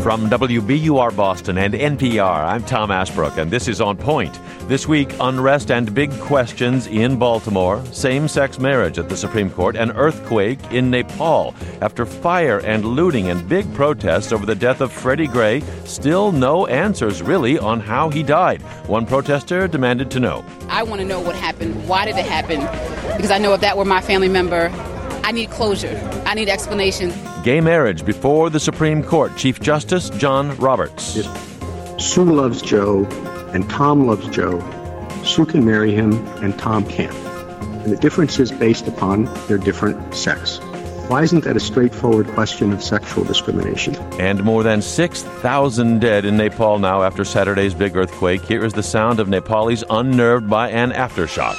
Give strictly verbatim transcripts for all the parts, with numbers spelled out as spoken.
From W B U R Boston and N P R, I'm Tom Ashbrook, and this is On Point. This week, unrest and big questions in Baltimore, same-sex marriage at the Supreme Court, an earthquake in Nepal. After fire and looting and big protests over the death of Freddie Gray, still no answers, really, on how he died. One protester demanded to know. I want to know what happened. Why did it happen? Because I know if that were my family member, I need closure. I need explanation. Gay marriage before the Supreme Court. Chief Justice John Roberts. If Sue loves Joe and Tom loves Joe, Sue can marry him and Tom can't. And the difference is based upon their different sex. Why isn't that a straightforward question of sexual discrimination? And more than six thousand dead in Nepal now after Saturday's big earthquake. Here is the sound of Nepalis unnerved by an aftershock.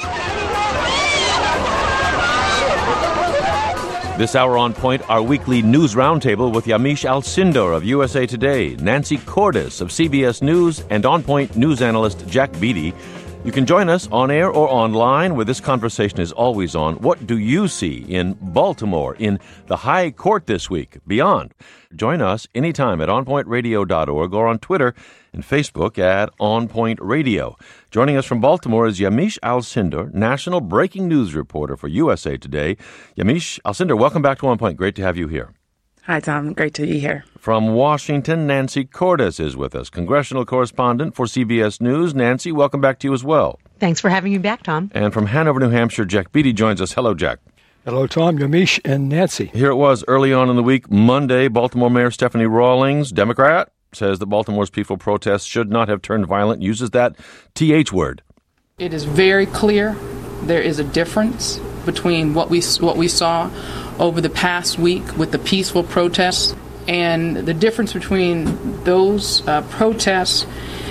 This hour on Point, our weekly news roundtable with Yamiche Alcindor of U S A Today, Nancy Cordes of C B S News, and On Point news analyst Jack Beatty. You can join us on air or online, where this conversation is always on. What do you see in Baltimore, in the High Court this week, beyond? Join us anytime at on point radio dot org or on Twitter and Facebook at On Point Radio. Joining us from Baltimore is Yamiche Alcindor, national breaking news reporter for U S A Today. Yamiche Alcindor, welcome back to On Point. Great to have you here. Hi, Tom. Great to be here. From Washington, Nancy Cordes is with us, congressional correspondent for C B S News. Nancy, welcome back to you as well. Thanks for having me back, Tom. And from Hanover, New Hampshire, Jack Beatty joins us. Hello, Jack. Hello, Tom, Yamiche, and Nancy. Here it was early on in the week, Monday. Baltimore Mayor Stephanie Rawlings, Democrat, says that Baltimore's peaceful protests should not have turned violent, uses that T H word. It is very clear there is a difference between what we what we saw over the past week with the peaceful protests and the difference between those uh, protests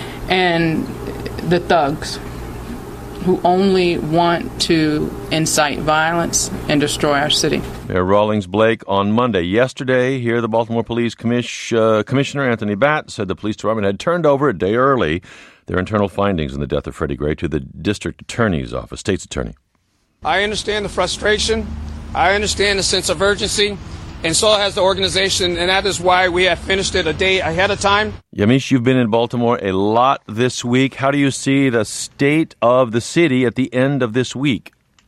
and the thugs who only want to incite violence and destroy our city. Mayor Rawlings Blake on Monday. Yesterday, here the Baltimore Police commish, uh, Commissioner Anthony Batt said the police department had turned over a day early their internal findings in the death of Freddie Gray to the district attorney's office, state's attorney. I understand the frustration. I understand the sense of urgency. And so has the organization, and that is why we have finished it a day ahead of time. Yamiche, you've been in Baltimore a lot this week. How do you see the state of the city at the end of this week?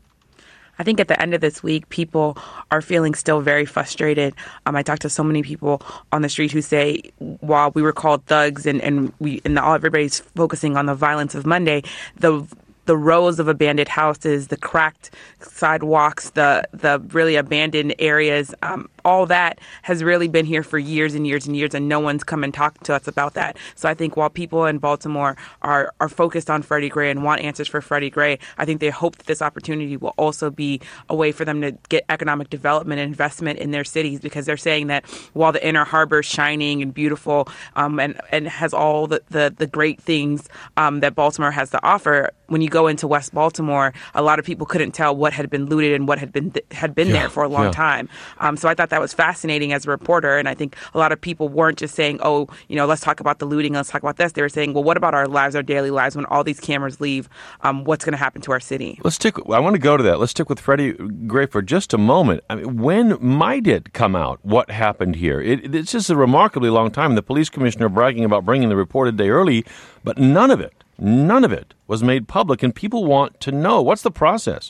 I think at the end of this week, people are feeling still very frustrated. Um, I talked to so many people on the street who say, while we were called thugs and, and we and all everybody's focusing on the violence of Monday, the the rows of abandoned houses, the cracked sidewalks, the the really abandoned areas, um, all that has really been here for years and years and years, and no one's come and talked to us about that. So I think while people in Baltimore are, are focused on Freddie Gray and want answers for Freddie Gray, I think they hope that this opportunity will also be a way for them to get economic development and investment in their cities, because they're saying that while the Inner Harbor is shining and beautiful um, and, and has all the, the, the great things um, that Baltimore has to offer, when you go into West Baltimore, a lot of people couldn't tell what had been looted and what had been th- had been yeah, there for a long yeah. time. Um, so I thought that was fascinating as a reporter, and I think a lot of people weren't just saying, "Oh, you know, let's talk about the looting, let's talk about this." They were saying, "Well, what about our lives, our daily lives? When all these cameras leave, um, what's going to happen to our city?" Let's stick. I want to go to that. Let's stick with Freddie Gray for just a moment. I mean, when might it come out what happened here? It, it's just a remarkably long time. The police commissioner bragging about bringing the report a day early, but none of it. None of it was made public, and people want to know. What's the process?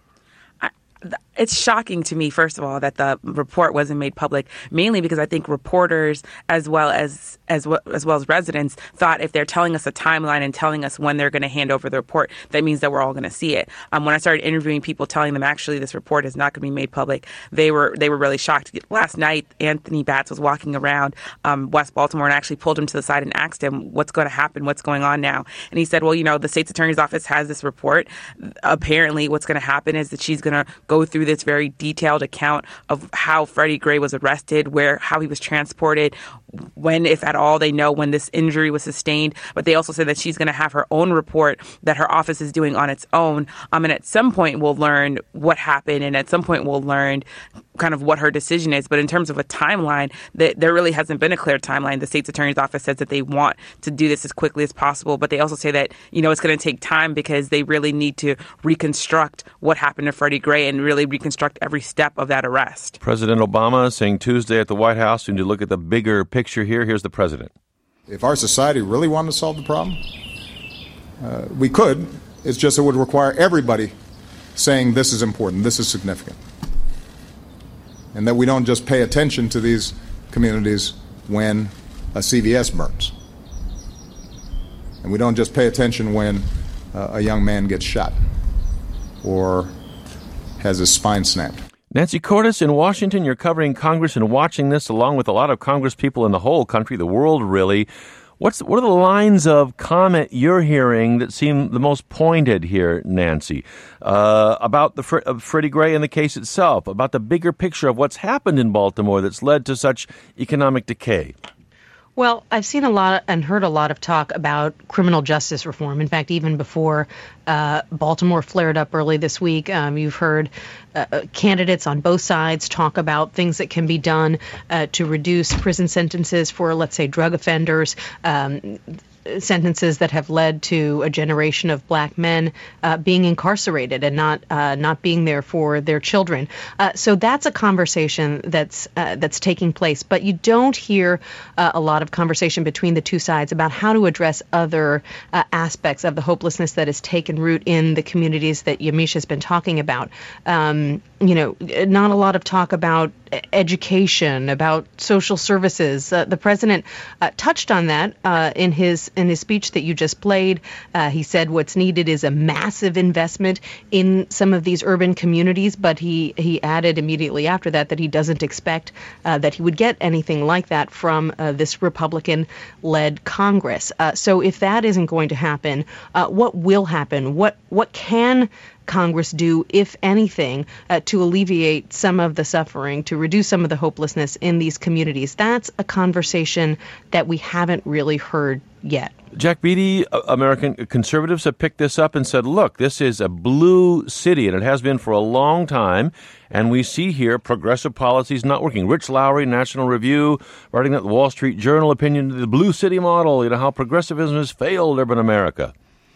I, it's shocking to me, first of all, that the report wasn't made public, mainly because I think reporters as well as as well as, well as residents thought if they're telling us a timeline and telling us when they're going to hand over the report, that means that we're all going to see it. Um, when I started interviewing people, telling them actually this report is not going to be made public, they were they were really shocked. Last night, Anthony Batts was walking around um, West Baltimore and actually pulled him to the side and asked him, what's going to happen? What's going on now? And he said, well, you know, the state's attorney's office has this report. Apparently, what's going to happen is that she's going to go through this very detailed account of how Freddie Gray was arrested, where how he was transported, when, if at all, they know when this injury was sustained. But they also said that she's going to have her own report that her office is doing on its own. Um, and at some point, we'll learn what happened. And at some point, we'll learn kind of what her decision is. But in terms of a timeline, th- there really hasn't been a clear timeline. The state's attorney's office says that they want to do this as quickly as possible, but they also say that, you know, it's going to take time because they really need to reconstruct what happened to Freddie Gray and really reconstruct every step of that arrest. President Obama saying Tuesday at the White House, we need to look at the bigger picture here. Here's the president. If our society really wanted to solve the problem, uh, we could. It's just it would require everybody saying this is important, this is significant. And that we don't just pay attention to these communities when a C V S burns. And we don't just pay attention when uh, a young man gets shot or has his spine snapped. Nancy Cordes in Washington, you're covering Congress and watching this along with a lot of Congress people in the whole country, the world really. What's what are the lines of comment you're hearing that seem the most pointed here, Nancy, uh, about the Fre- uh, Freddie Gray and the case itself, about the bigger picture of what's happened in Baltimore that's led to such economic decay? Well, I've seen a lot and heard a lot of talk about criminal justice reform. In fact, even before uh, Baltimore flared up early this week, um, you've heard uh, candidates on both sides talk about things that can be done uh, to reduce prison sentences for, let's say, drug offenders, um, sentences that have led to a generation of black men uh, being incarcerated and not uh, not being there for their children. Uh, so that's a conversation that's uh, that's taking place. But you don't hear uh, a lot of conversation between the two sides about how to address other uh, aspects of the hopelessness that has taken root in the communities that Yamiche has been talking about. Um, you know, not a lot of talk about education, about social services. Uh, the president uh, touched on that uh, in his in his speech that you just played. Uh, he said what's needed is a massive investment in some of these urban communities, but he, he added immediately after that that he doesn't expect uh, that he would get anything like that from uh, this Republican-led Congress. Uh, so if that isn't going to happen, uh, what will happen? What what can Congress do, if anything, uh, to alleviate some of the suffering, to reduce some of the hopelessness in these communities? That's a conversation that we haven't really heard yet. Jack Beatty, American conservatives have picked this up and said, look, this is a blue city, and it has been for a long time, and we see here progressive policies not working. Rich Lowry, National Review, writing that the Wall Street Journal opinion, the blue city model, you know, how progressivism has failed urban America.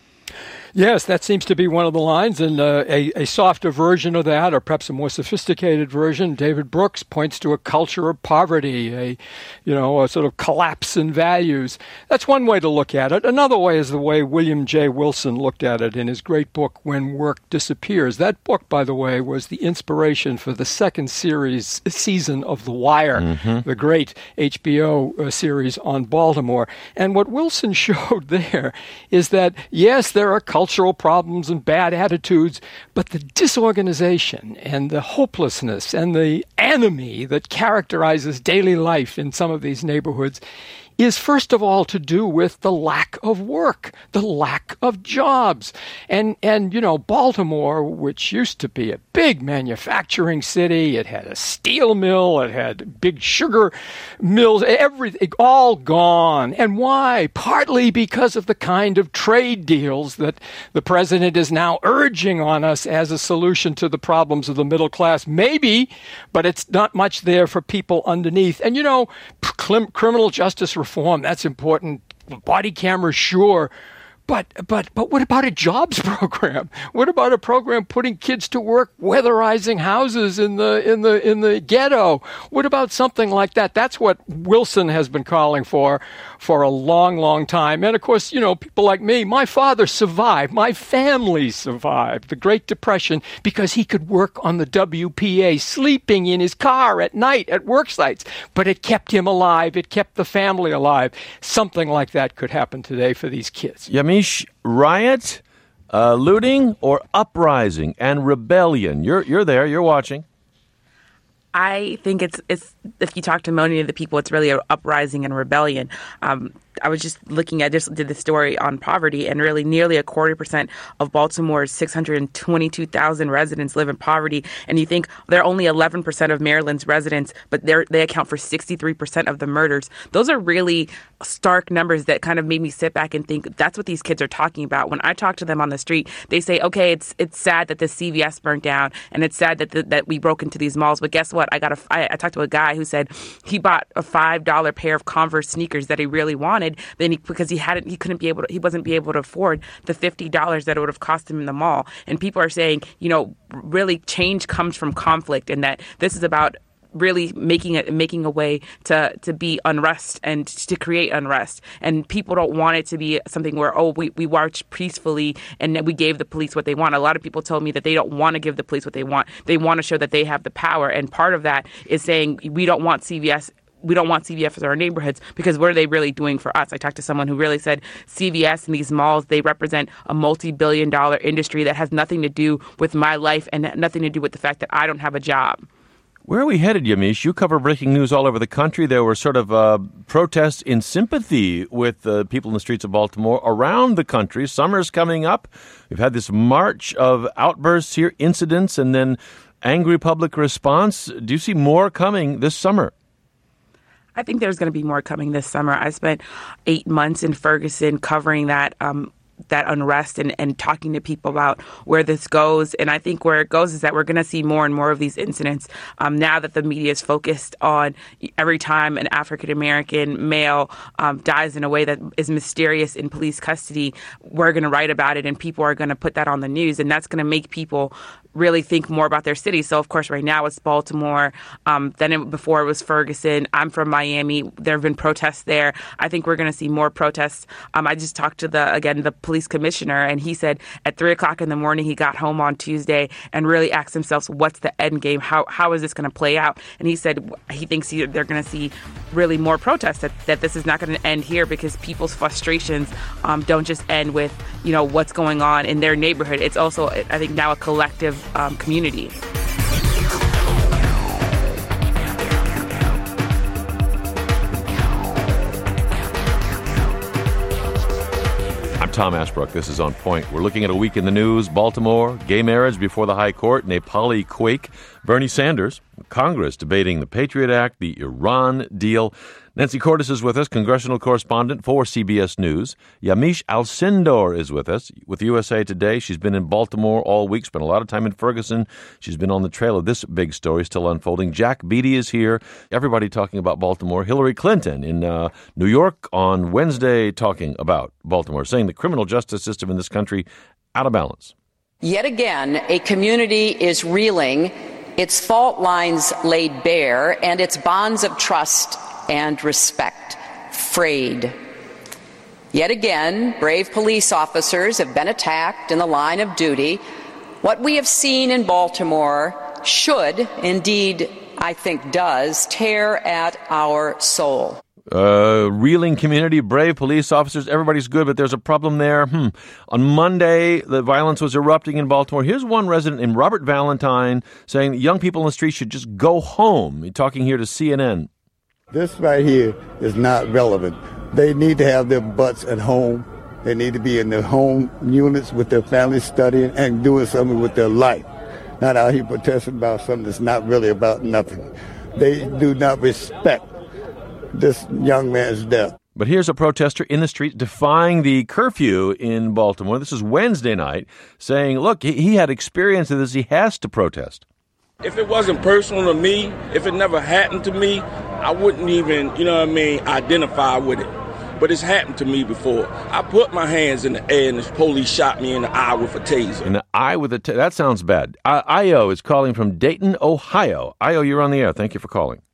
Yes, that seems to be one of the lines, and uh, a, a softer version of that, or perhaps a more sophisticated version, David Brooks points to a culture of poverty, a, you know, a sort of collapse in values. That's one way to look at it. Another way is the way William J. Wilson looked at it in his great book, When Work Disappears. That book, by the way, was the inspiration for the second series season of The Wire, mm-hmm. the great H B O uh, series on Baltimore. And what Wilson showed there is that, yes, there are cultural cultural problems and bad attitudes, but the disorganization and the hopelessness and the enemy that characterizes daily life in some of these neighborhoods is first of all to do with the lack of work, the lack of jobs. And, and you know, Baltimore, which used to be a big manufacturing city, it had a steel mill, it had big sugar mills, everything, all gone. And why? Partly because of the kind of trade deals that the president is now urging on us as a solution to the problems of the middle class. Maybe, but it's not much there for people underneath. And, you know, criminal justice reform, that's important. Body cameras, sure. But but but what about a jobs program? What about a program putting kids to work weatherizing houses in the in the in the ghetto? What about something like that? That's what Wilson has been calling for for a long, long time. And of course, you know, people like me, my father survived, my family survived the Great Depression because he could work on the W P A, sleeping in his car at night at work sites. But it kept him alive. It kept the family alive. Something like that could happen today for these kids. Yamiche, riot, uh, looting, or uprising and rebellion? You're you're there. You're watching. I think it's it's if you talk to many of the people, it's really an uprising and rebellion. Um, I was just looking at just did the story on poverty, and really nearly a quarter percent of Baltimore's six hundred twenty-two thousand residents live in poverty. And you think they're only eleven percent of Maryland's residents, but they they account for sixty-three percent of the murders. Those are really stark numbers that kind of made me sit back and think that's what these kids are talking about. When I talk to them on the street, they say, okay, it's it's sad that the C V S burnt down, and it's sad that the, that we broke into these malls, but guess what? what? I got a, I, I talked to a guy who said he bought a five dollar pair of Converse sneakers that he really wanted, then he, because he hadn't, he couldn't be able to, he wasn't be able to afford the fifty dollars that it would have cost him in the mall. And people are saying, you know, really change comes from conflict, and that this is about really making it making a way to to be unrest and to create unrest. And people don't want it to be something where, oh, we, we marched peacefully and we gave the police what they want. A lot of people told me that they don't want to give the police what they want. They want to show that they have the power. And part of that is saying we don't want C V S we don't want C V S in our neighborhoods, because what are they really doing for us? I talked to someone who really said C V S and these malls, they represent a multi-billion dollar industry that has nothing to do with my life and nothing to do with the fact that I don't have a job. Where are we headed, Yamiche? You cover breaking news all over the country. There were sort of uh, protests in sympathy with uh, people in the streets of Baltimore around the country. Summer's coming up. We've had this march of outbursts here, incidents, and then angry public response. Do you see more coming this summer? I think there's going to be more coming this summer. I spent eight months in Ferguson covering that um that unrest and, and talking to people about where this goes. And I think where it goes is that we're going to see more and more of these incidents um, now that the media is focused on every time an African-American male um, dies in a way that is mysterious in police custody, we're going to write about it and people are going to put that on the news. And that's going to make people really think more about their city. So, of course, right now it's Baltimore. Um, then it, before it was Ferguson. I'm from Miami. There have been protests there. I think we're going to see more protests. Um, I just talked to the, again, the police commissioner, and he said at three o'clock in the morning he got home on Tuesday and really asked himself, what's the end game? How How is this going to play out? And he said he thinks he, they're going to see really more protests, that, that this is not going to end here, because people's frustrations um, don't just end with, you know, what's going on in their neighborhood. It's also, I think, now a collective Um, community. I'm Tom Ashbrook. This is On Point. We're looking at a week in the news. Baltimore, gay marriage before the High Court, Nepali quake, Bernie Sanders, Congress debating the Patriot Act, the Iran deal. Nancy Cordes is with us, congressional correspondent for C B S News. Yamiche Alcindor is with us with U S A Today. She's been in Baltimore all week, spent a lot of time in Ferguson. She's been on the trail of this big story still unfolding. Jack Beatty is here. Everybody talking about Baltimore. Hillary Clinton in uh, New York on Wednesday talking about Baltimore, saying the criminal justice system in this country out of balance. Yet again, a community is reeling, its fault lines laid bare, and its bonds of trust and respect frayed. Yet again, brave police officers have been attacked in the line of duty. What we have seen in Baltimore should, indeed, I think does, tear at our soul. Uh, reeling community, brave police officers, everybody's good, but there's a problem there. Hmm. On Monday, the violence was erupting in Baltimore. Here's one resident named Robert Valentine saying that young people on the street should just go home. He's talking here to C N N. This right here is not relevant. They need to have their butts at home. They need to be in their home units with their families studying and doing something with their life. Not out here protesting about something that's not really about nothing. They do not respect this young man's death. But here's a protester in the street defying the curfew in Baltimore. This is Wednesday night, saying, look, he, he had experience of this. He has to protest. If it wasn't personal to me, if it never happened to me, I wouldn't even, you know what I mean, identify with it. But it's happened to me before. I put my hands in the air and the police shot me in the eye with a taser. In the eye with a taser? That sounds bad. I- Io is calling from Dayton, Ohio. Io, you're on the air. Thank you for calling.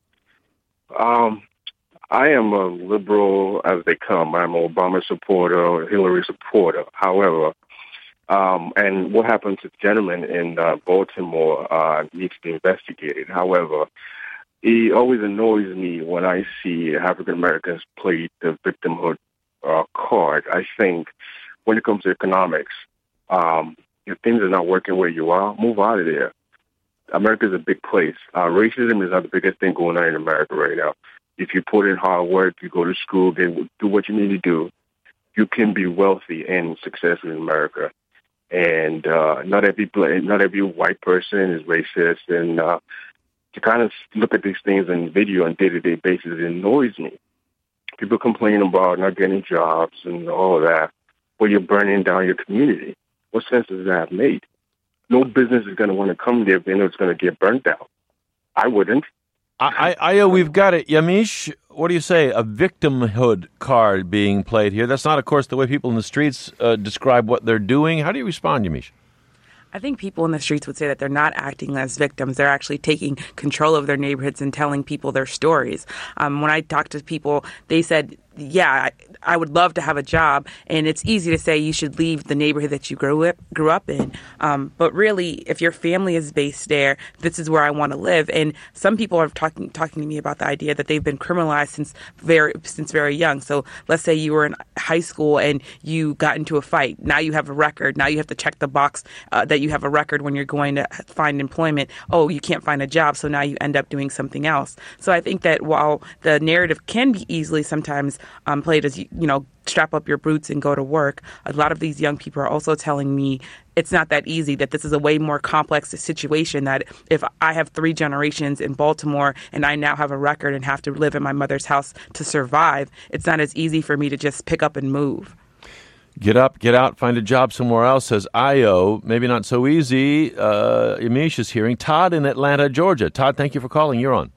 Um, I am a liberal as they come. I'm an Obama supporter, Hillary supporter. However, Um, and what happened to the gentleman in uh, Baltimore uh, needs to be investigated. However, it always annoys me when I see African Americans play the victimhood uh, card. I think when it comes to economics, um, if things are not working where you are, move out of there. America is a big place. Uh, racism is not the biggest thing going on in America right now. If you put in hard work, you go to school, do what you need to do, you can be wealthy and successful in America. And uh, not every not every white person is racist. And uh, to kind of look at these things in video on a day-to-day basis, it annoys me. People complain about not getting jobs and all of that, but you're burning down your community. What sense does that make? No business is going to want to come there if they know it's going to get burnt down. I wouldn't. I, I, I, we've got it. Yamiche, what do you say? A victimhood card being played here. That's not, of course, the way people in the streets uh, describe what they're doing. How do you respond, Yamiche? I think people in the streets would say that they're not acting as victims. They're actually taking control of their neighborhoods and telling people their stories. Um, when I talked to people, they said, yeah, I, I would love to have a job. And it's easy to say you should leave the neighborhood that you grew up, grew up in. Um, but really, if your family is based there, this is where I want to live. And some people are talking talking to me about the idea that they've been criminalized since very since very young. So let's say you were in high school and you got into a fight. Now you have a record. Now you have to check the box uh, that you have a record when you're going to find employment. Oh, you can't find a job. So now you end up doing something else. So I think that while the narrative can be easily sometimes um, played as, you know, strap up your boots and go to work, a lot of these young people are also telling me it's not that easy, that this is a way more complex situation, that if I have three generations in Baltimore and I now have a record and have to live in my mother's house to survive, it's not as easy for me to just pick up and move. Get up, get out, find a job somewhere else, says Io. Maybe not so easy. Uh, Yamiche is hearing. Todd in Atlanta, Georgia. Todd, thank you for calling. You're on.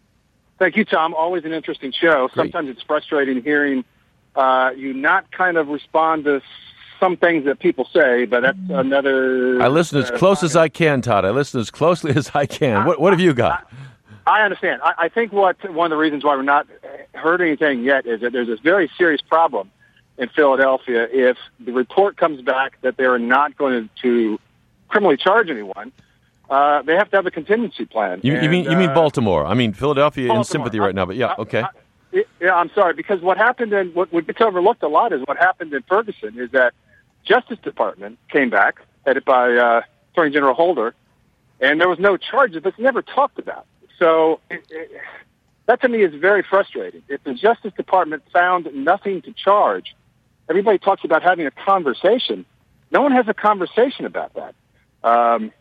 Thank you, Tom. Always an interesting show. Great. Sometimes it's frustrating hearing uh, you not kind of respond to some things that people say, but that's another... I listen as uh, close as I can, Todd. I listen as closely as I can. What, what have you got? I, I understand. I, I think what one of the reasons why we're not heard anything yet is that there's this very serious problem in Philadelphia. If the report comes back that they are not going to criminally charge anyone, uh, they have to have a contingency plan. You, and, you mean you mean uh, Baltimore? I mean Philadelphia Baltimore. in sympathy right now, but yeah, okay. I, I, yeah, I'm sorry, because what happened in what, what gets overlooked a lot is what happened in Ferguson is that Justice Department came back, headed by uh, Attorney General Holder, and there was no charges. That's never talked about. So it, it, that to me is very frustrating. If the Justice Department found nothing to charge, everybody talks about having a conversation. No one has a conversation about that. Um,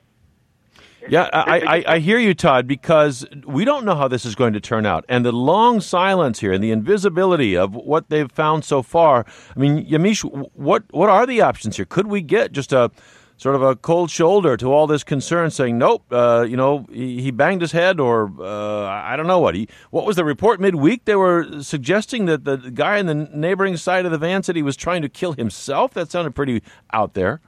yeah, I, I, I hear you, Todd, because we don't know how this is going to turn out. And the long silence here and the invisibility of what they've found so far. I mean, Yamiche, what, what are the options here? Could we get just a sort of a cold shoulder to all this concern saying, nope, uh, you know, he, he banged his head or uh, I don't know what. He, what was the report midweek? They were suggesting that the guy in the neighboring side of the van said he was trying to kill himself. That sounded pretty out there.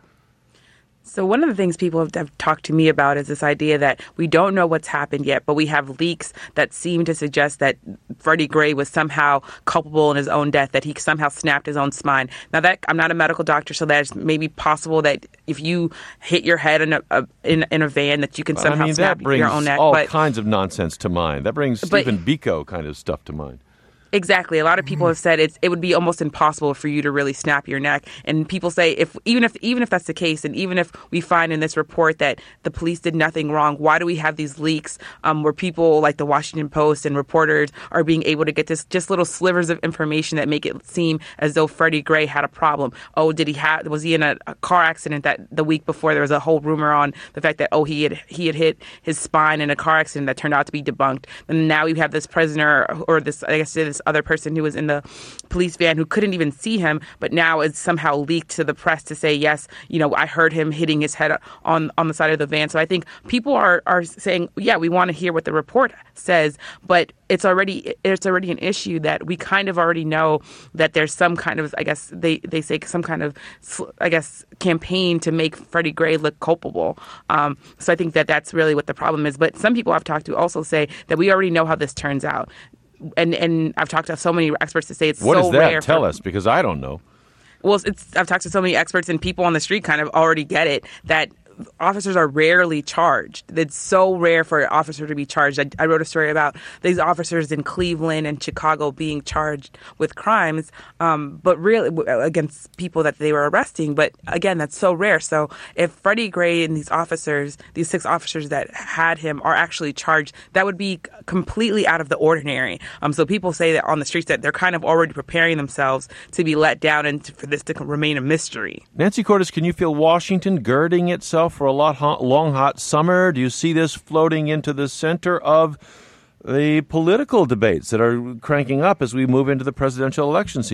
So one of the things people have, have talked to me about is this idea that we don't know what's happened yet, but we have leaks that seem to suggest that Freddie Gray was somehow culpable in his own death, that he somehow snapped his own spine. Now, that I'm not a medical doctor, so that's maybe possible that if you hit your head in a, a in, in a van, that you can somehow I mean, snap that brings your own neck. all but, kinds of nonsense to mind. That brings but, Stephen Biko kind of stuff to mind. Exactly. A lot of people have said it's, it would be almost impossible for you to really snap your neck. And people say if even if even if that's the case, and even if we find in this report that the police did nothing wrong, why do we have these leaks um, where people like the Washington Post and reporters are being able to get this just little slivers of information that make it seem as though Freddie Gray had a problem? Oh, did he have? Was he in a, a car accident that the week before? There was a whole rumor on the fact that oh he had he had hit his spine in a car accident that turned out to be debunked. And now we have this prisoner or this I guess this other person who was in the police van who couldn't even see him, but now is somehow leaked to the press to say, yes, you know, I heard him hitting his head on, on the side of the van. So I think people are, are saying, yeah, we want to hear what the report says, but it's already it's already an issue that we kind of already know that there's some kind of, I guess they, they say some kind of, I guess, campaign to make Freddie Gray look culpable. Um, so I think that that's really what the problem is. But some people I've talked to also say that we already know how this turns out. And and I've talked to so many experts to say it's what so is that? rare. Tell for, us, because I don't know. Well, it's I've talked to so many experts and people on the street kind of already get it, that officers are rarely charged. It's so rare for an officer to be charged. I, I wrote a story about these officers in Cleveland and Chicago being charged with crimes, um, but really against people that they were arresting. But again, that's so rare. So if Freddie Gray and these officers, these six officers that had him are actually charged, that would be completely out of the ordinary. Um, so people say that on the streets that they're kind of already preparing themselves to be let down and to, for this to remain a mystery. Nancy Cordes, can you feel Washington girding itself for a lot hot, long, hot summer? Do you see this floating into the center of the political debates that are cranking up as we move into the presidential election season?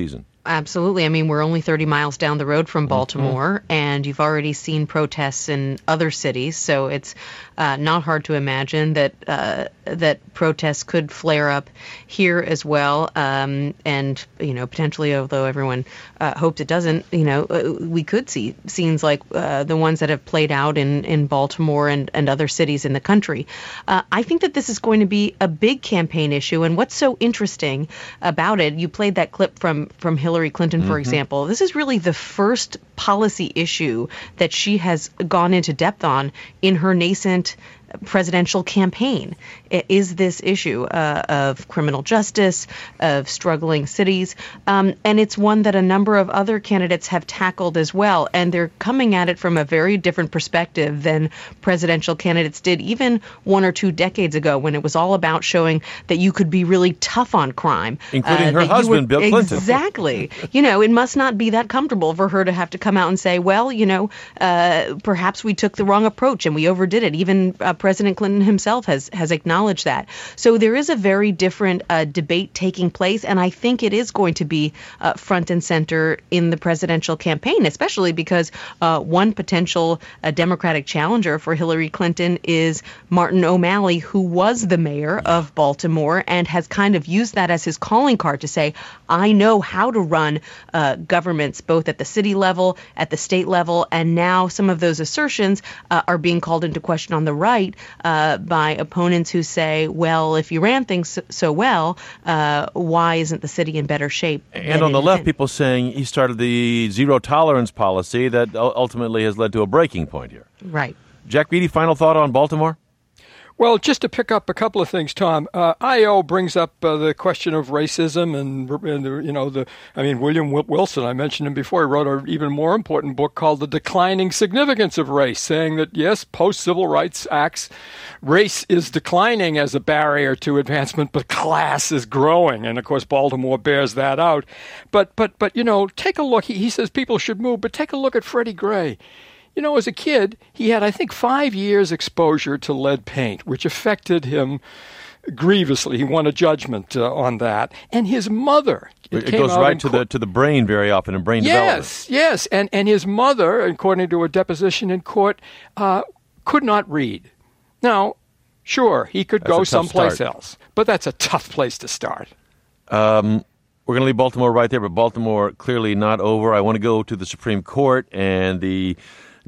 absolutely. I mean, we're only thirty miles down the road from Baltimore, mm-hmm. and you've already seen protests in other cities, so it's uh, not hard to imagine that uh, that protests could flare up here as well. Um, and, you know, potentially, although everyone uh, hopes it doesn't, you know, we could see scenes like uh, the ones that have played out in, in Baltimore and, and other cities in the country. Uh, I think that this is going to be a big campaign issue, and what's so interesting about it, you played that clip from, from Hillary Clinton, for mm-hmm. example. This is really the first policy issue that she has gone into depth on in her nascent presidential campaign. Is this issue uh, of criminal justice, of struggling cities, um, and it's one that a number of other candidates have tackled as well, and they're coming at it from a very different perspective than presidential candidates did even one or two decades ago, when it was all about showing that you could be really tough on crime. Including uh, her husband, were, Bill Clinton. Exactly. You know, it must not be that comfortable for her to have to come out and say, well, you know, uh, perhaps we took the wrong approach and we overdid it. Even uh, President Clinton himself has, has acknowledged that. So there is a very different uh, debate taking place, and I think it is going to be uh, front and center in the presidential campaign, especially because uh, one potential uh, Democratic challenger for Hillary Clinton is Martin O'Malley, who was the mayor of Baltimore and has kind of used that as his calling card to say, I know how to run uh, governments both at the city level, at the state level, and now some of those assertions uh, are being called into question on the right uh, by opponents who say, well, if you ran things so, so well, uh, why isn't the city in better shape? And on the left, people saying he started the zero tolerance policy that ultimately has led to a breaking point here. Right. Jack Beatty, final thought on Baltimore? Well, just to pick up a couple of things, Tom, uh, I O brings up uh, the question of racism and, and, you know, the, I mean, William Wilson, I mentioned him before, he wrote an even more important book called The Declining Significance of Race, saying that, yes, post-civil rights acts, race is declining as a barrier to advancement, but class is growing. And, of course, Baltimore bears that out. But, but, but you know, take a look. He, he says people should move, but take a look at Freddie Gray. You know, as a kid, he had, I think, five years exposure to lead paint, which affected him grievously. He won a judgment uh, on that. And his mother... It, it goes right to co- the to the brain very often in brain yes, development. Yes, yes. And, and his mother, according to a deposition in court, uh, could not read. Now, sure, he could that's go someplace start. else, but that's a tough place to start. Um... We're going to leave Baltimore right there, but Baltimore clearly not over. I want to go to the Supreme Court and the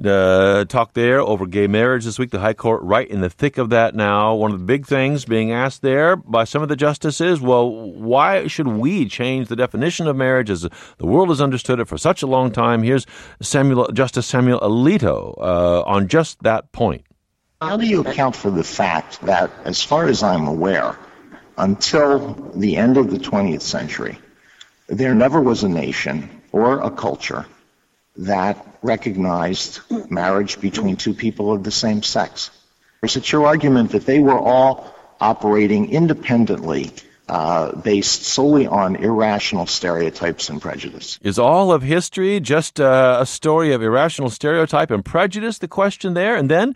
the talk there over gay marriage this week. The High Court right in the thick of that now. One of the big things being asked there by some of the justices, well, why should we change the definition of marriage as the world has understood it for such a long time? Here's Samuel, Justice Samuel Alito uh, on just that point. How do you account for the fact that, as far as I'm aware, until the end of the twentieth century, there never was a nation or a culture that recognized marriage between two people of the same sex? Or is it your argument that they were all operating independently, uh, based solely on irrational stereotypes and prejudice? Is all of history just uh, a story of irrational stereotype and prejudice, the question there? And then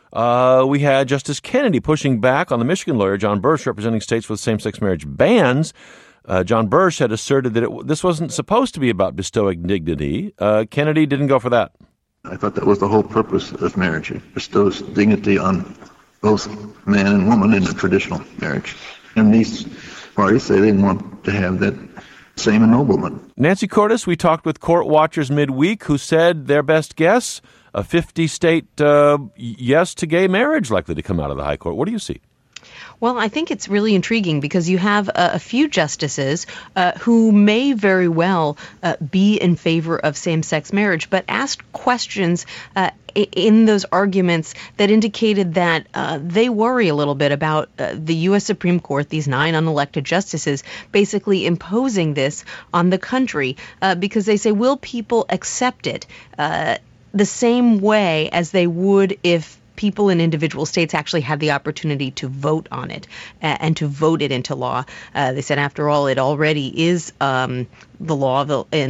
uh, we had Justice Kennedy pushing back on the Michigan lawyer, John Birch, representing states with same-sex marriage bans. Uh, John Birch had asserted that it, this wasn't supposed to be about bestowing dignity. Uh, Kennedy didn't go for that. I thought that was the whole purpose of marriage. It bestows dignity on both man and woman in a traditional marriage. And these parties say they want to have that same ennoblement. Nancy Cordes, we talked with court watchers midweek who said their best guess, a fifty-state uh, yes to gay marriage likely to come out of the High Court. What do you see? Well, I think it's really intriguing because you have uh, a few justices uh, who may very well uh, be in favor of same-sex marriage, but asked questions uh, in those arguments that indicated that uh, they worry a little bit about uh, the U S Supreme Court, these nine unelected justices, basically imposing this on the country uh, because they say, will people accept it uh, the same way as they would if people in individual states actually had the opportunity to vote on it uh, and to vote it into law? Uh, they said, after all, it already is um, the law of the, in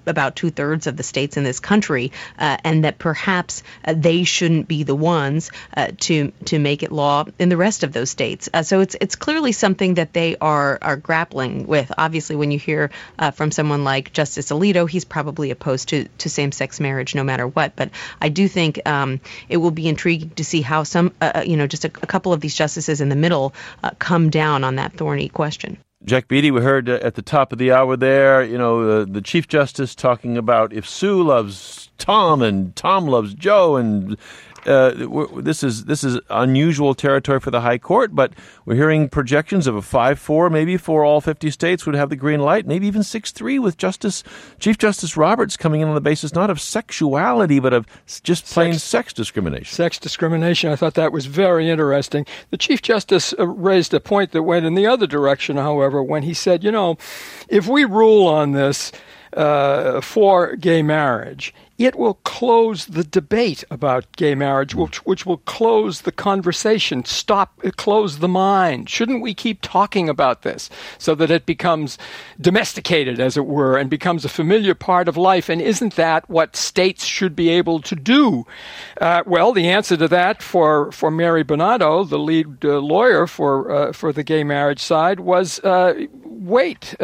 about two-thirds of the states in this country, uh, and that perhaps uh, they shouldn't be the ones uh, to to make it law in the rest of those states. Uh, so it's it's clearly something that they are are grappling with. Obviously, when you hear uh, from someone like Justice Alito, he's probably opposed to, to same-sex marriage no matter what. But I do think um, it will be intriguing to see how some, uh, you know, just a, a couple of these justices in the middle uh, come down on that thorny question. Jack Beatty, we heard uh, at the top of the hour there, you know, uh, the Chief Justice talking about if Sue loves Tom and Tom loves Joe, and uh, this is this is unusual territory for the High Court, but we're hearing projections of a five four maybe for all fifty states would have the green light, maybe even six three with Justice Chief Justice Roberts coming in on the basis not of sexuality, but of just plain sex, sex discrimination. Sex discrimination. I thought that was very interesting. The Chief Justice uh, raised a point that went in the other direction, however, when he said, you know, if we rule on this uh, for gay marriage, it will close the debate about gay marriage, which, which will close the conversation, stop, close the mind. Shouldn't we keep talking about this so that it becomes domesticated, as it were, and becomes a familiar part of life? And isn't that what states should be able to do? Uh, well, the answer to that for, for Mary Bonato, the lead uh, lawyer for uh, for the gay marriage side, was uh, wait.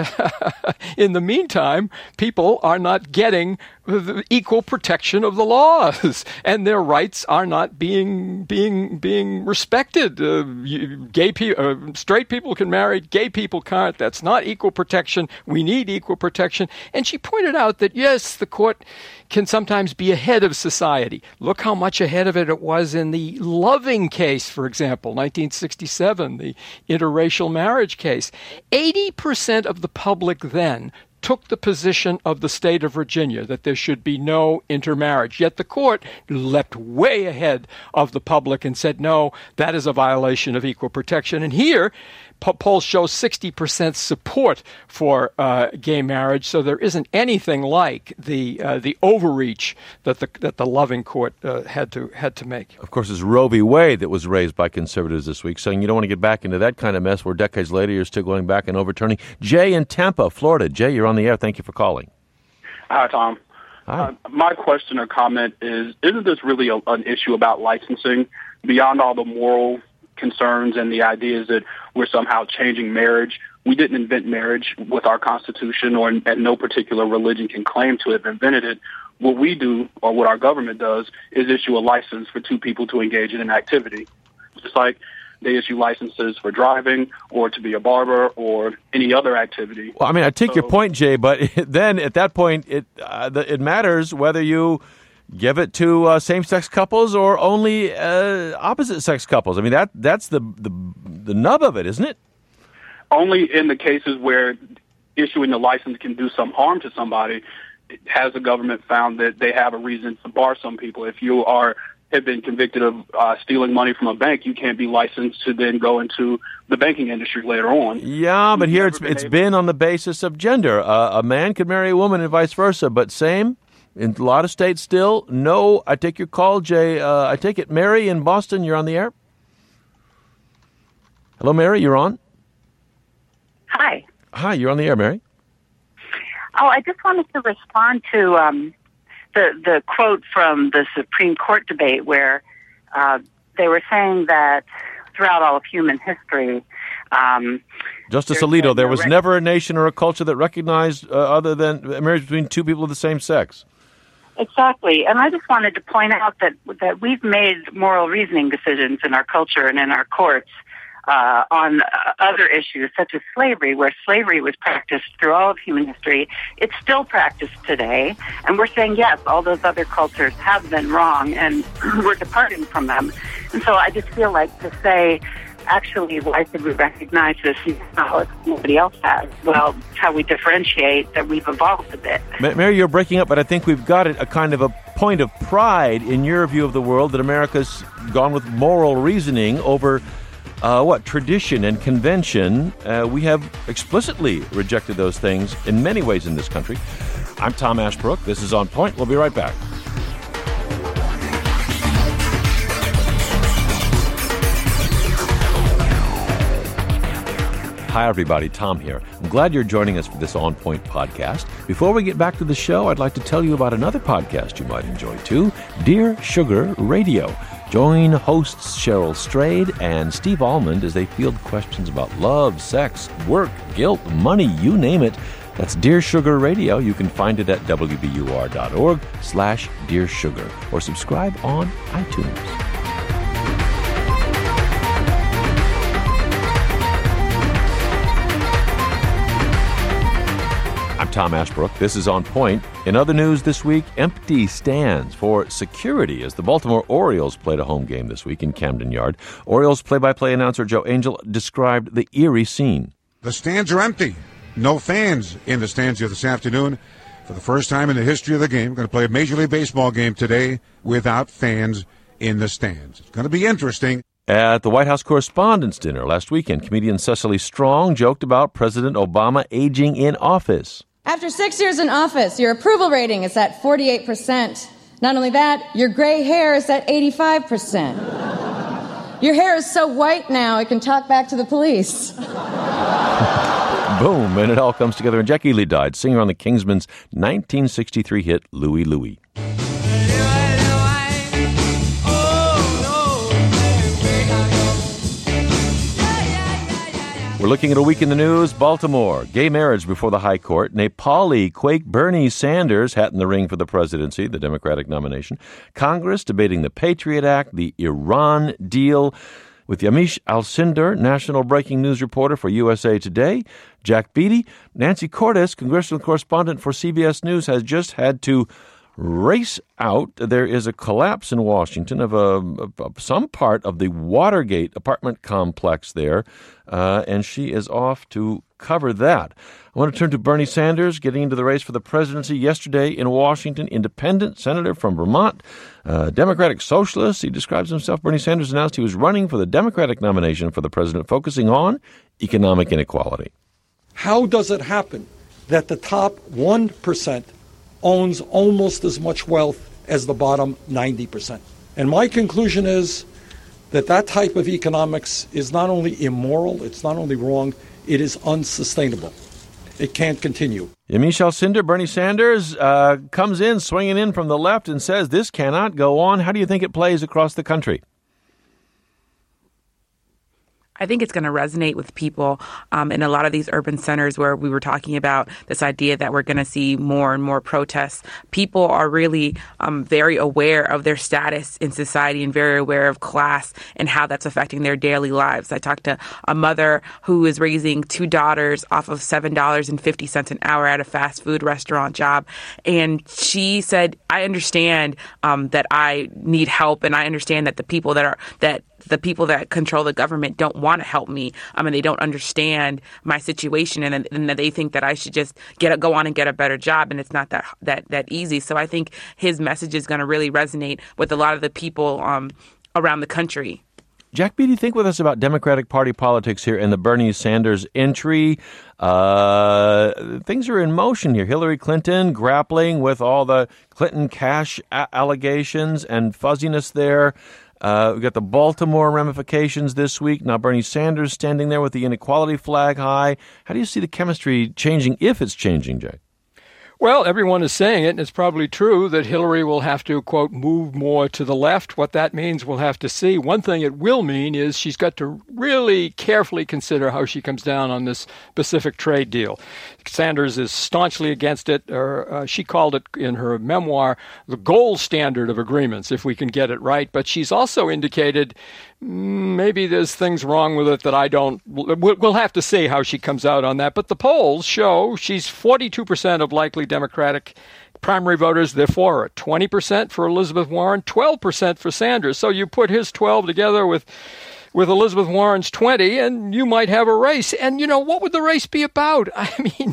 In the meantime, people are not getting the equal protection of the laws, and their rights are not being being being respected. Uh, gay people, uh, straight people can marry, gay people can't. That's not equal protection. We need equal protection. And she pointed out that yes, the court can sometimes be ahead of society. Look how much ahead of it it was in the Loving case, for example, nineteen sixty-seven, the interracial marriage case. eighty percent of the public then took the position of the state of Virginia that there should be no intermarriage. Yet the court leapt way ahead of the public and said, no, that is a violation of equal protection. And here, polls show sixty percent support for uh, gay marriage, so there isn't anything like the uh, the overreach that the that the Loving court uh, had to had to make. Of course, it's Roe v. Wade that was raised by conservatives this week, saying you don't want to get back into that kind of mess where decades later you're still going back and overturning. Jay in Tampa, Florida. Jay, you're on the air. Thank you for calling. Hi, Tom. Hi. Uh, my question or comment is, isn't this really a, an issue about licensing beyond all the moral concerns and the ideas that we're somehow changing marriage? We didn't invent marriage with our Constitution, or and no particular religion can claim to have invented it. What we do, or what our government does, is issue a license for two people to engage in an activity. Just like they issue licenses for driving or to be a barber or any other activity. Well, I mean, I take so, your point, Jay, but then at that point, it uh, the, it matters whether you give it to uh, same-sex couples or only uh, opposite-sex couples. I mean, that that's the, the the nub of it, isn't it? Only in the cases where issuing the license can do some harm to somebody has the government found that they have a reason to bar some people. If you are have been convicted of uh, stealing money from a bank, you can't be licensed to then go into the banking industry later on. Yeah, but here it's been it's been on the basis of gender. Uh, a man could marry a woman and vice versa, but same in a lot of states still. No, I take your call, Jay. Uh, I take it. Mary in Boston, you're on the air. Hello, Mary, you're on. Hi. Hi, you're on the air, Mary. Oh, I just wanted to respond to um, the the quote from the Supreme Court debate where uh, they were saying that throughout all of human history, um, Justice Alito, there was never a nation or a culture that recognized uh, other than marriage between two people of the same sex. Exactly. And I just wanted to point out that that we've made moral reasoning decisions in our culture and in our courts uh, on uh, other issues, such as slavery, where slavery was practiced through all of human history. It's still practiced today. And we're saying, yes, all those other cultures have been wrong, and we're departing from them. And so I just feel like to say, actually, why should we recognize this now if nobody else has? Well, it's how we differentiate that we've evolved a bit. Mary, you're breaking up, but I think we've got it, a kind of a point of pride in your view of the world that America's gone with moral reasoning over, uh, what, tradition and convention. Uh, we have explicitly rejected those things in many ways in this country. I'm Tom Ashbrook. This is On Point. We'll be right back. Hi, everybody. Tom here. I'm glad you're joining us for this On Point podcast. Before we get back to the show, I'd like to tell you about another podcast you might enjoy, too, Dear Sugar Radio. Join hosts Cheryl Strayed and Steve Almond as they field questions about love, sex, work, guilt, money, you name it. That's Dear Sugar Radio. You can find it at W B U R dot org slash Dear Sugar or subscribe on iTunes. I'm Tom Ashbrook. This is On Point. In other news this week, empty stands for security as the Baltimore Orioles played a home game this week in Camden Yard. Orioles play-by-play announcer Joe Angel described the eerie scene. The stands are empty. No fans in the stands here this afternoon. For the first time in the history of the game, we're going to play a Major League Baseball game today without fans in the stands. It's going to be interesting. At the White House Correspondents' Dinner last weekend, comedian Cecily Strong joked about President Obama aging in office. After six years in office, your approval rating is at forty-eight percent. Not only that, your gray hair is at eighty-five percent. Your hair is so white now, it can talk back to the police. Boom, and it all comes together. And Jackie Lee died, singer on the Kingsmen's nineteen sixty-three hit, Louie Louie. We're looking at a week in the news. Baltimore, gay marriage before the High Court. Nepali quake Bernie Sanders, hat in the ring for the presidency, the Democratic nomination. Congress debating the Patriot Act, the Iran deal. With Yamiche Alcindor, national breaking news reporter for U S A Today. Jack Beatty, Nancy Cordes, congressional correspondent for C B S News, has just had to race out. There is a collapse in Washington of, a, of some part of the Watergate apartment complex there, uh, and she is off to cover that. I want to turn to Bernie Sanders, getting into the race for the presidency yesterday in Washington. Independent senator from Vermont, uh, Democratic socialist. He describes himself. Bernie Sanders announced he was running for the Democratic nomination for the president, focusing on economic inequality. How does it happen that the top one percent owns almost as much wealth as the bottom ninety percent? And my conclusion is that that type of economics is not only immoral, it's not only wrong, it is unsustainable. It can't continue. Yamiche Alcindor, Bernie Sanders, uh, comes in swinging in from the left and says this cannot go on. How do you think it plays across the country? I think it's going to resonate with people um, in a lot of these urban centers where we were talking about this idea that we're going to see more and more protests. People are really um, very aware of their status in society and very aware of class and how that's affecting their daily lives. I talked to a mother who is raising two daughters off of seven dollars and fifty cents an hour at a fast food restaurant job. And she said, I understand um, that I need help, and I understand that the people that are that the people that control the government don't want to help me. I mean, they don't understand my situation, and, and that they think that I should just get a, go on and get a better job, and it's not that that that easy. So I think his message is going to really resonate with a lot of the people um, around the country. Jack Beatty, think with us about Democratic Party politics here and the Bernie Sanders entry. Uh, things are in motion here. Hillary Clinton grappling with all the Clinton cash a- allegations and fuzziness there. Uh, we've got the Baltimore ramifications this week. Now Bernie Sanders standing there with the inequality flag high. How do you see the chemistry changing, if it's changing, Jay? Well, everyone is saying it, and it's probably true that Hillary will have to, quote, move more to the left. What that means, we'll have to see. One thing it will mean is she's got to really carefully consider how she comes down on this Pacific trade deal. Sanders is staunchly against it, or uh, she called it in her memoir the gold standard of agreements, if we can get it right. But she's also indicated maybe there's things wrong with it that I don't. We'll have to see how she comes out on that. But the polls show she's forty-two percent of likely Democratic primary voters. They're for her. twenty percent for Elizabeth Warren, twelve percent for Sanders. So you put his twelve together with with Elizabeth Warren's twenty, and you might have a race. And, you know, what would the race be about? I mean,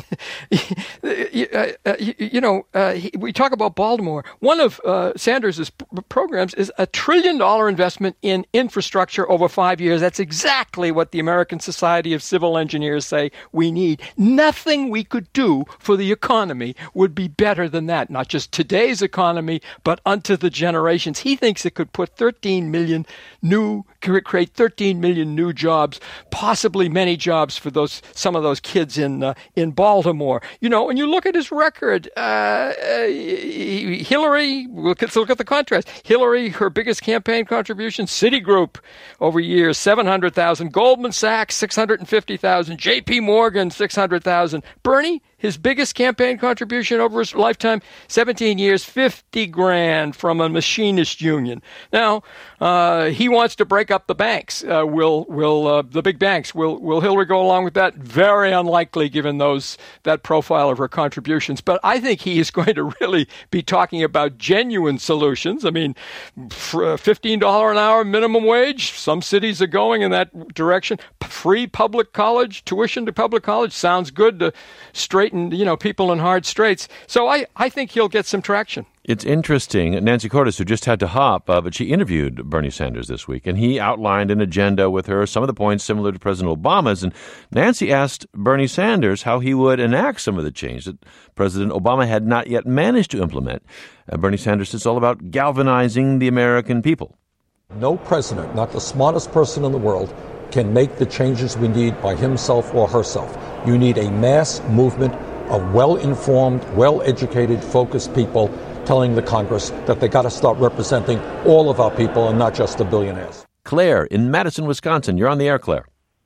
you know, uh, we talk about Baltimore. One of uh, Sanders' programs is a trillion dollar investment in infrastructure over five years. That's exactly what the American Society of Civil Engineers say we need. Nothing we could do for the economy would be better than that. Not just today's economy, but unto the generations. He thinks it could put thirteen million new create thirteen million new jobs, possibly many jobs for those some of those kids in uh, in Baltimore. You know, when you look at his record, uh, uh, Hillary, let's look at the contrast. Hillary, her biggest campaign contribution, Citigroup over years, seven hundred thousand. Goldman Sachs, six hundred fifty thousand. J P Morgan, six hundred thousand. Bernie, his biggest campaign contribution over his lifetime, seventeen years, fifty grand from a machinist union. Now, uh, he wants to break up the banks. Uh, will will uh, the big banks? Will will Hillary go along with that? Very unlikely, given those that profile of her contributions. But I think he is going to really be talking about genuine solutions. I mean, fifteen dollars an hour minimum wage. Some cities are going in that direction. Free public college, tuition to public college sounds good to straighten, you know, people in hard straits. So I, I think he'll get some traction. It's interesting. Nancy Cordes, who just had to hop, uh, but she interviewed Bernie Sanders this week, and he outlined an agenda with her, some of the points similar to President Obama's. And Nancy asked Bernie Sanders how he would enact some of the change that President Obama had not yet managed to implement. Uh, Bernie Sanders says it's all about galvanizing the American people. No president, not the smartest person in the world, can make the changes we need by himself or herself. You need a mass movement of well-informed, well-educated, focused people telling the Congress that they got to start representing all of our people and not just the billionaires. Claire in Madison, Wisconsin. You're on the air, Claire.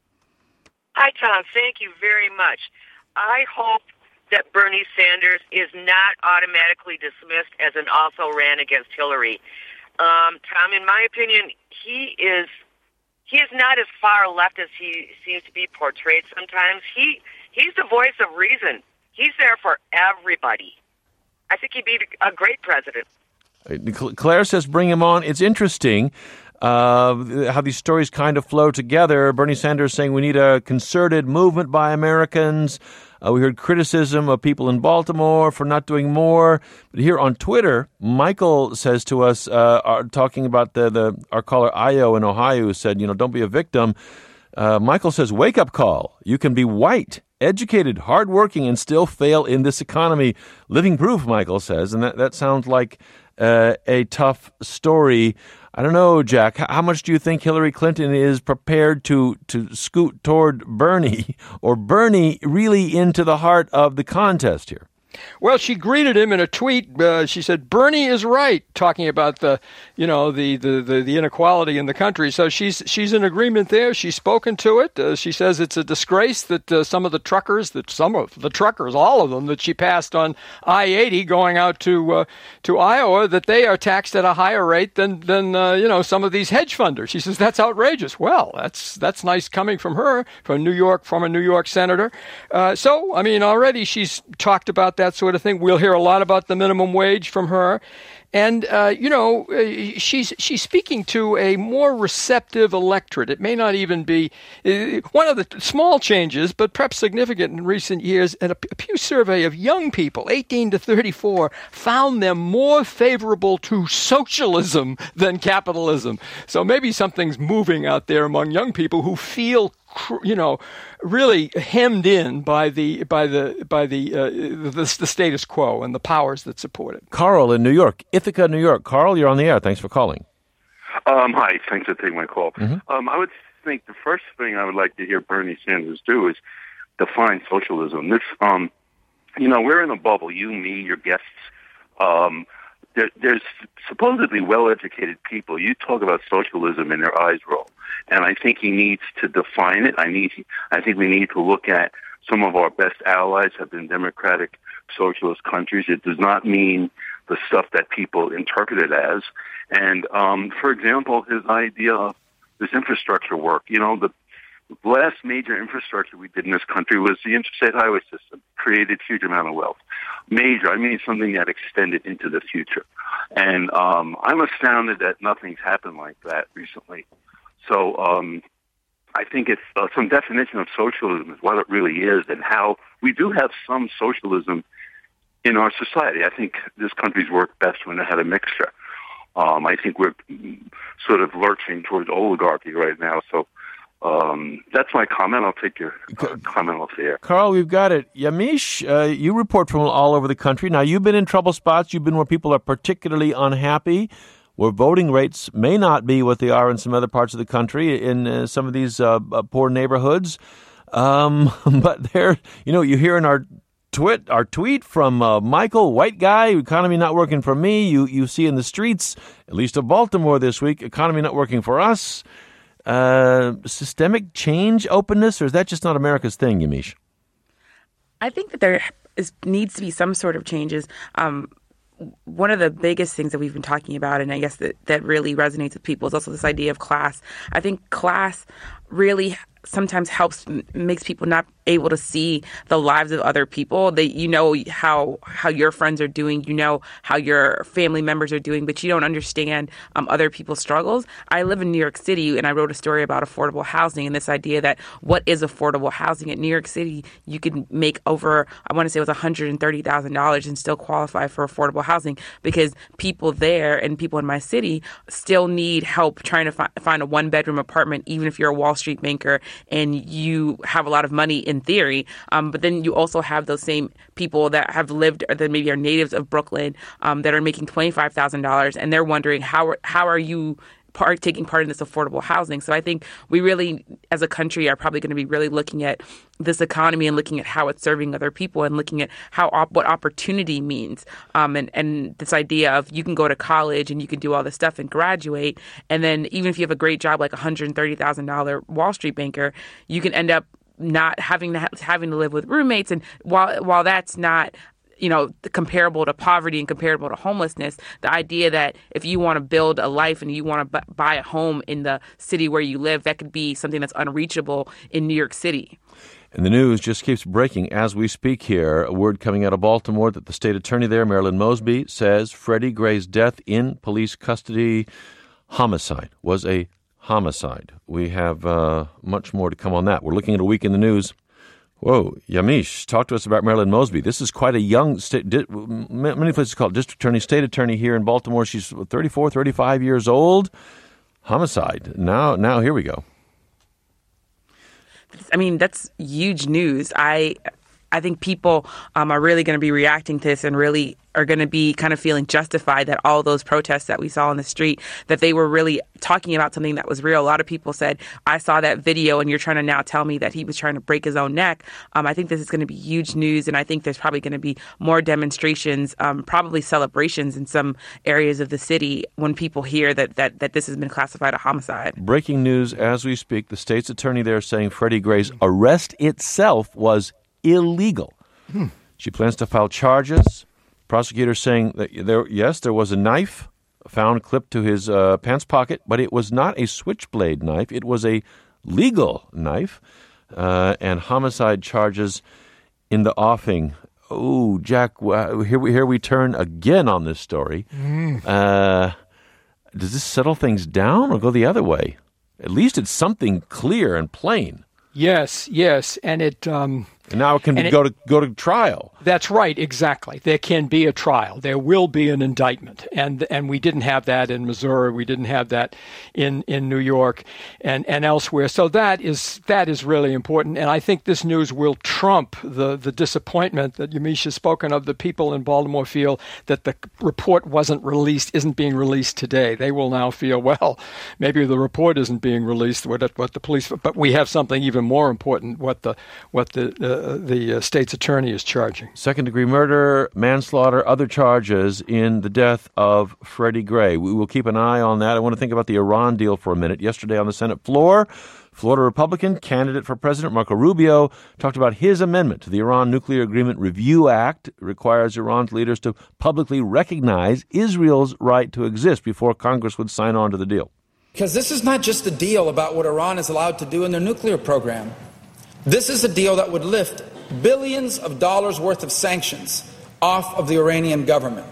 Hi, Tom. Thank you very much. I hope that Bernie Sanders is not automatically dismissed as an also ran against Hillary. Um, Tom, in my opinion, he is he is not as far left as he seems to be portrayed sometimes. He he's the voice of reason. He's there for everybody. I think he'd be a great president. Claire says bring him on. It's interesting uh, how these stories kind of flow together. Bernie Sanders saying we need a concerted movement by Americans. Uh, we heard criticism of people in Baltimore for not doing more. But here on Twitter, Michael says to us, uh, are talking about the, the our caller Io in Ohio, who said, you know, don't be a victim. Uh, Michael says, wake up call. You can be white, educated, hardworking, and still fail in this economy. Living proof, Michael says. And that, that sounds like uh, a tough story. I don't know, Jack, how much do you think Hillary Clinton is prepared to, to scoot toward Bernie, or Bernie really into the heart of the contest here? Well, she greeted him in a tweet. Uh, she said, Bernie is right, talking about the, you know, the, the, the, the inequality in the country. So she's she's in agreement there. She's spoken to it. Uh, she says it's a disgrace that uh, some of the truckers, that some of the truckers, all of them that she passed on I eighty going out to uh, to Iowa, that they are taxed at a higher rate than than uh, you know some of these hedge funders. She says that's outrageous. Well, that's that's nice coming from her, from New York, from a New York senator. Uh, so I mean, already she's talked about that sort of thing. We'll hear a lot about the minimum wage from her. And, uh, you know, uh, she's she's speaking to a more receptive electorate. It may not even be uh, one of the small changes, but perhaps significant in recent years. And a, a Pew survey of young people, eighteen to thirty-four, found them more favorable to socialism than capitalism. So maybe something's moving out there among young people who feel, you know, really hemmed in by the by the by the, uh, the the status quo and the powers that support it. Carl in New York, Ithaca, New York. Carl, you're on the air. Thanks for calling. Um, hi, thanks for taking my call. Mm-hmm. Um, I would think the first thing I would like to hear Bernie Sanders do is define socialism. This, um, you know, we're in a bubble. You, me, your guests. Um, there, there's supposedly well-educated people. You talk about socialism and their eyes roll. And I think he needs to define it. I need. I think we need to look at some of our best allies have been democratic socialist countries. It does not mean the stuff that people interpret it as. And, um, for example, his idea of this infrastructure work, you know, the last major infrastructure we did in this country was the interstate highway system, created huge amount of wealth. Major, I mean something that extended into the future. And um, I'm astounded that nothing's happened like that recently. So um, I think it's uh, some definition of socialism is what it really is, and how we do have some socialism in our society. I think this country's worked best when it had a mixture. Um, I think we're sort of lurching towards oligarchy right now. So um, that's my comment. I'll take your uh, comment off the air. Carl, we've got it. Yamiche, uh, you report from all over the country. Now, you've been in trouble spots. You've been where people are particularly unhappy. where voting rates may not be what they are in some other parts of the country, in uh, some of these uh, uh, poor neighborhoods. Um, but there, you know, you hear in our tweet, our tweet from uh, Michael, white guy, economy not working for me. You you see in the streets, at least of Baltimore this week, economy not working for us. Uh, systemic change, openness, or is that just not America's thing, Yamiche? I think that there is, needs to be some sort of changes. Um, one of the biggest things that we've been talking about, and I guess that, that really resonates with people, is also this idea of class. I think class really sometimes helps, makes people not able to see the lives of other people. That you know how how your friends are doing, you know how your family members are doing, but you don't understand um, other people's struggles. I live in New York City, and I wrote a story about affordable housing and this idea that what is affordable housing? In New York City, you can make over, I want to say it was one hundred thirty thousand dollars and still qualify for affordable housing, because people there and people in my city still need help trying to fi- find a one-bedroom apartment, even if you're a Wall Street banker and you have a lot of money in theory. Um, but then you also have those same people that have lived, or that maybe are natives of Brooklyn, um, that are making twenty-five thousand dollars, and they're wondering how how are you part taking part in this affordable housing. So I think we really, as a country, are probably going to be really looking at this economy and looking at how it's serving other people, and looking at how op- what opportunity means, um, and and this idea of you can go to college and you can do all this stuff and graduate, and then even if you have a great job like a one hundred thirty thousand dollars Wall Street banker, you can end up not having to ha- having to live with roommates. And while while that's not, you know, comparable to poverty and comparable to homelessness, the idea that if you want to build a life and you want to b- buy a home in the city where you live, that could be something that's unreachable in New York City. And the news just keeps breaking as we speak here. A word coming out of Baltimore that the state attorney there, Marilyn Mosby, says Freddie Gray's death in police custody, homicide, was a homicide. We have uh, much more to come on that. We're looking at a week in the news. Whoa, Yamiche, talk to us about Marilyn Mosby. This is quite a young, state, di- many places call it district attorney, state attorney here in Baltimore. She's thirty-four, thirty-five years old. Homicide. Now, now here we go. I mean, that's huge news. I I think people um, are really going to be reacting to this and really are going to be kind of feeling justified that all those protests that we saw on the street, that they were really talking about something that was real. A lot of people said, I saw that video and you're trying to now tell me that he was trying to break his own neck. Um, I think this is going to be huge news, and I think there's probably going to be more demonstrations, um, probably celebrations in some areas of the city when people hear that, that, that this has been classified a homicide. Breaking news as we speak, the state's attorney there saying Freddie Gray's arrest itself was illegal. Hmm. She plans to file charges. Prosecutors saying that there, yes, there was a knife found clipped to his uh, pants pocket, but it was not a switchblade knife. It was a legal knife, uh, and homicide charges in the offing. Oh, Jack, here we here we turn again on this story. Mm. Uh, does this settle things down or go the other way? At least it's something clear and plain. Yes, yes, and it. Um, and now it can it, go to go to trial. That's right, exactly. There can be a trial. There will be an indictment, and and we didn't have that in Missouri. We didn't have that in, in New York and, and elsewhere. So that is that is really important, and I think this news will trump the the disappointment that Yamiche has spoken of. The people in Baltimore feel that the report wasn't released, isn't being released today. They will now feel, well, maybe the report isn't being released. What what the police, but we have something even more important. What the what the uh, the uh, state's attorney is charging. Second-degree murder, manslaughter, other charges in the death of Freddie Gray. We will keep an eye on that. I want to think about the Iran deal for a minute. Yesterday on the Senate floor, Florida Republican candidate for president Marco Rubio talked about his amendment to the Iran Nuclear Agreement Review Act. It requires Iran's leaders to publicly recognize Israel's right to exist before Congress would sign on to the deal. Because this is not just a deal about what Iran is allowed to do in their nuclear program. This is a deal that would lift billions of dollars worth of sanctions off of the Iranian government.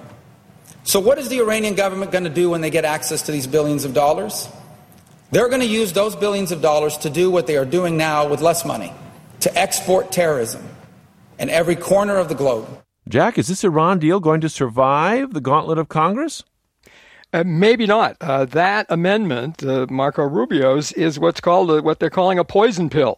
So what is the Iranian government going to do when they get access to these billions of dollars? They're going to use those billions of dollars to do what they are doing now with less money, to export terrorism in every corner of the globe. Jack, is this Iran deal going to survive the gauntlet of Congress? Uh, maybe not. Uh, that amendment, uh, Marco Rubio's, is what's called a, what they're calling a poison pill.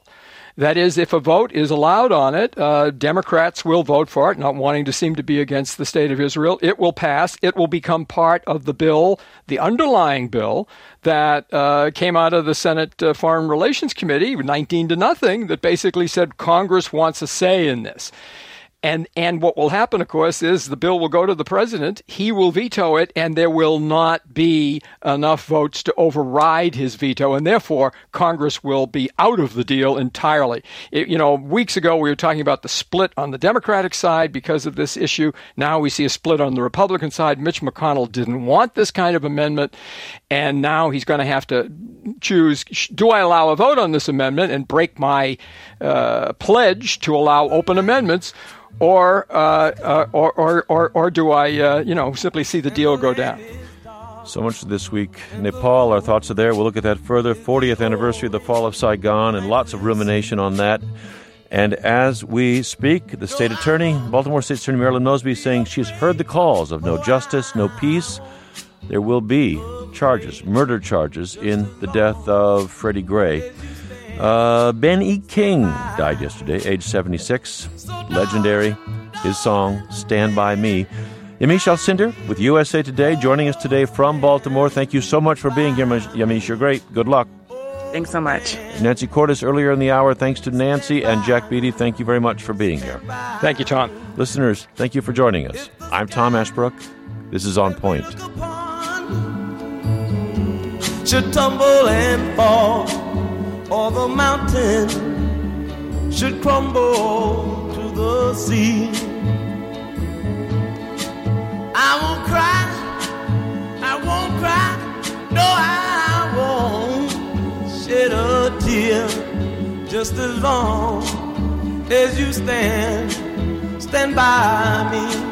That is, if a vote is allowed on it, uh, Democrats will vote for it, not wanting to seem to be against the state of Israel. It will pass. It will become part of the bill, the underlying bill, that uh, came out of the Senate uh, Foreign Relations Committee, nineteen to nothing, that basically said Congress wants a say in this. And and what will happen, of course, is the bill will go to the president. He will veto it, and there will not be enough votes to override his veto, and therefore Congress will be out of the deal entirely. It, you know, weeks ago we were talking about the split on the Democratic side because of this issue. Now we see a split on the Republican side. Mitch McConnell didn't want this kind of amendment, and now he's going to have to choose, do I allow a vote on this amendment and break my uh, pledge to allow open amendments, Or, uh, uh, or, or, or, or do I, uh, you know, simply see the deal go down? So much this week. Nepal, our thoughts are there. We'll look at that further. fortieth anniversary of the fall of Saigon, and lots of rumination on that. And as we speak, the state attorney, Baltimore State Attorney Marilyn Mosby, is saying she's heard the calls of no justice, no peace. There will be charges, murder charges, in the death of Freddie Gray. Uh, Ben E. King died yesterday, age seventy-six. Legendary. His song, Stand By Me. Yamiche Alcindor with U S A Today, joining us today from Baltimore. Thank you so much for being here, Yamiche. You're great. Good luck. Thanks so much. Nancy Cordes earlier in the hour. Thanks to Nancy and Jack Beatty. Thank you very much for being here. Thank you, Tom. Listeners, thank you for joining us. I'm Tom Ashbrook. This is On Point. Should tumble and fall, or the mountain should crumble to the sea, I won't cry, I won't cry, no, I won't shed a tear, just as long as you stand, stand by me.